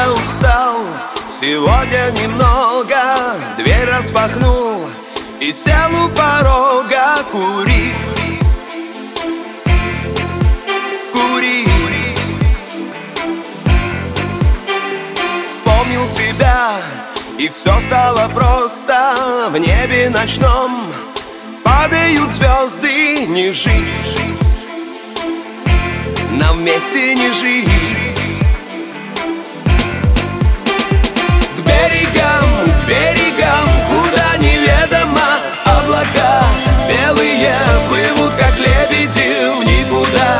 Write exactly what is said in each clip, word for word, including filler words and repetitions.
я устал, сегодня немного. Дверь распахнул и сел у порога курить. Курить. Вспомнил себя, и все стало просто. В небе ночном падают звезды. Не жить, нам вместе не жить. К берегам, к берегам, куда неведомо. Облака белые плывут, как лебеди, в никуда.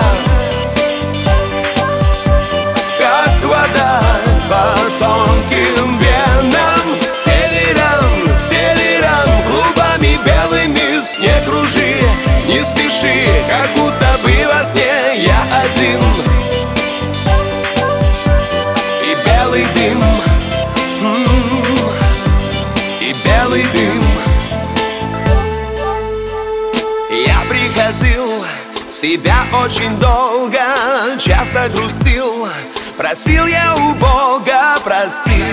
Как вода по тонким венам. Севером, севером, клубами белыми снег кружи. Не спеши, как будто бы во сне я один. И белый дым, и белый дым. Я приходил в себя очень долго, часто грустил, просил я у Бога прости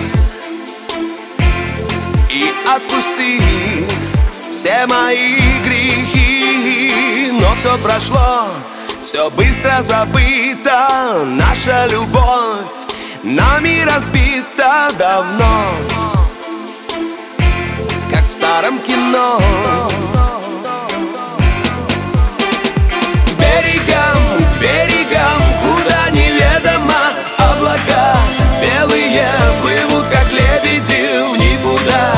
и отпусти все мои грехи. Но все прошло, все быстро забыто. Наша любовь нами разбита давно, как в старом кино. К берегам, к берегам, куда неведомо. Облака белые плывут, как лебеди, в никуда.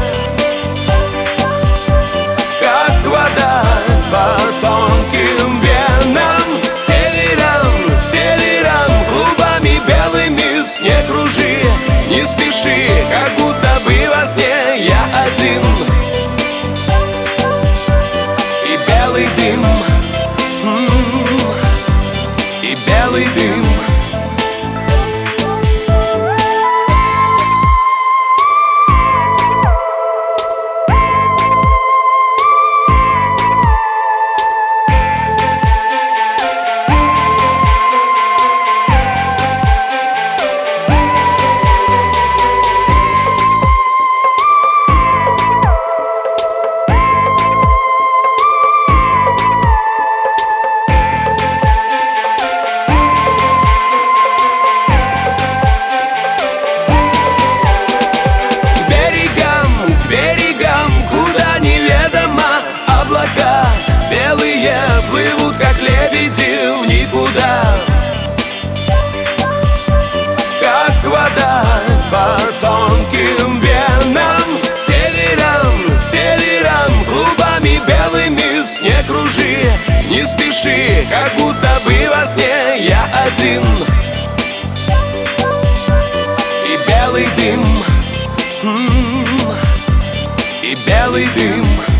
Как вода по тонким венам. Севером, севером, клубами белыми снег кружи. Не спеши, как будто бы во сне я один. И белый дым, и белый дым. Облака белые плывут, как лебеди, в никуда. Как вода по тонким венам. Севером, севером, клубами белыми снег кружи. Не спеши, как будто бы во сне я один. И белый дым, и белый дым.